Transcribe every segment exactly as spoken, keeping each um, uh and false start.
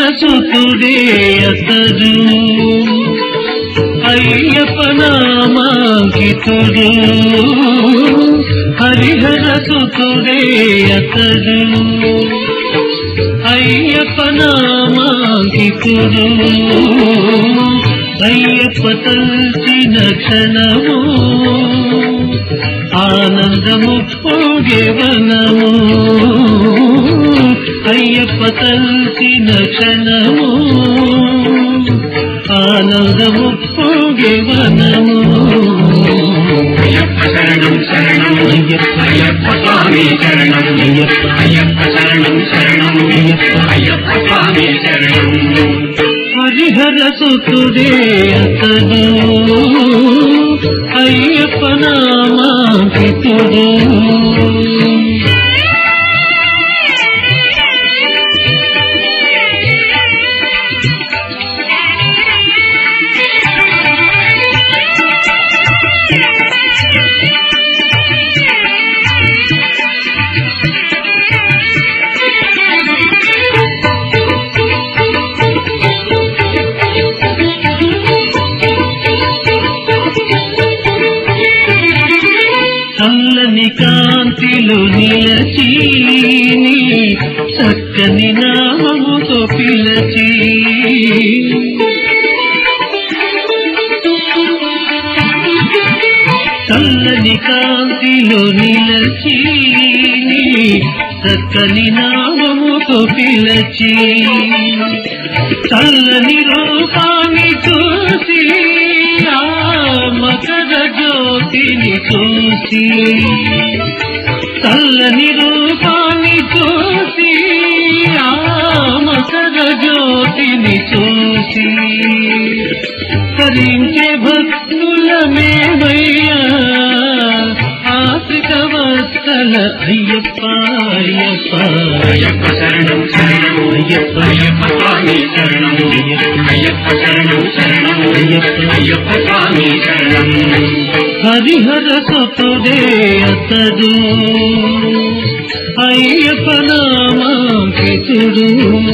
సుతుడే అతడు అయ్యప్ప నామాంకితుడు హరిహర సుతుడే అతడు అయ్యప్ప నామాంకితుడు అయ్యప్ప తల్చిన క్షణము ఆనందము పోగే వనము అయ్యప్ప తల్చిన క్షణము ఆనందము పోగే వనము అయ్యప్ప శరణం శరణం అయ్యప్ప అయ్యప్ప స్వామి శరణం అయ్యప్ప అయ్యప్ప శరణం శరణం అయ్యప్ప అయ్యప్ప స్వామి శరణం హరిహర సుతుడే అతడు అయ్యప్ప నామాంకితుడు చల్లని కాంతిలో నిలచి చక్కని నామముతో పిలచి చల్లని కాంతిలో నిలచి చక్కని నామముతో పిలచి చల్లని రూపాన్ని చూసి మకర జ్యోతిని చూసి చల్లని రూపాన్ని చూసి ఆ మకర జ్యోతిని చూసి తరించే భక్తుల మేమయ్యా ఆశ్రిత వత్సల అయ్యప్ప అయ్యప్ప అయ్యప్ప శరణం శరణం అయ్యప్ప అయ్యప్ప స్వామి శరణం అయ్యప్ప శరణం శరణం అయ్యప్ప అయ్యప్ప స్వామి శరణం హరిహర సుతుడే అతడు అయ్యప్ప నామాంకితుడు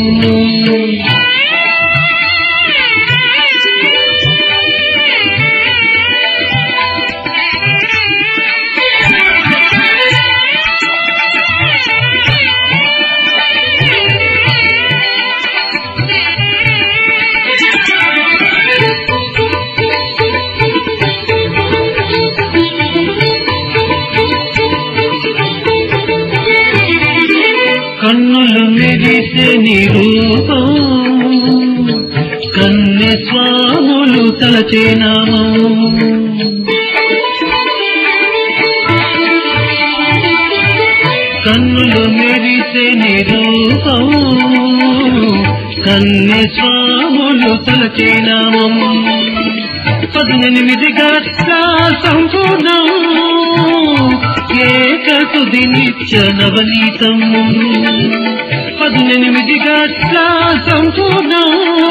కన్నులు మెరిసే నిరూపం కన్నె స్వాములు తలచే నామం కన్నులు మెరిసే నిరూపం కన్నె స్వాములు తలచే నామం పదునెనిమిది గట్ల సంపూర్ణం ఏకతుది నిత్య నవనీతం పదునెనిమిది గట్ల సంపూర్ణం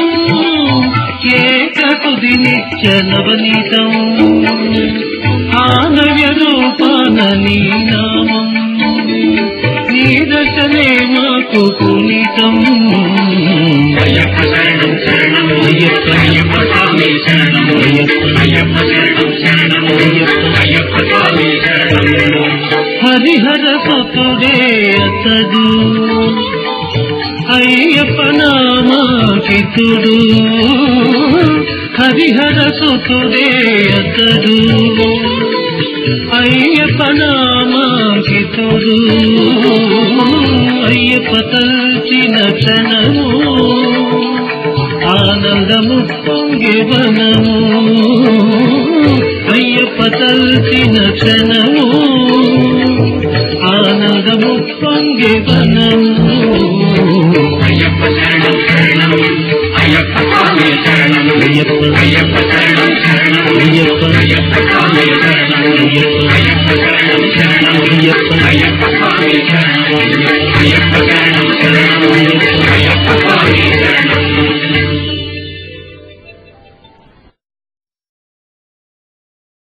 ఏకతుది నిత్య నవనీతం ఆ నవ్య రూపాన నీ నామం నీ దర్శనే మాకు పునీతం అయ్యప్ప శరణం శరణం అయ్యప్ప అయ్యప్ప స్వామి శరణం అయ్యప్ప అయ్యప్ప శరణం శరణం అయ్యప్ప అయ్యప్ప స్వామి శరణం హరిహర సుతుడే అతడు అయ్యప్ప నామాంకితుడు హరిహర సుతుడే అతడు అయ్యప్ప నామాంకితుడు అయ్యప్ప తల్చిన క్షణము ఆనందము పొంగే వనము అయ్యప్ప తల్చిన క్షణము ఆనందము పొంగే వనము అయ్యప్ప శరణం శరణం అయ్యప్ప స్వామి శరణం అయ్యప్ప అయ్యప్ప శరణం శరణం అయ్యప్ప అయ్యప్ప స్వామి శరణం అయ్యప్ప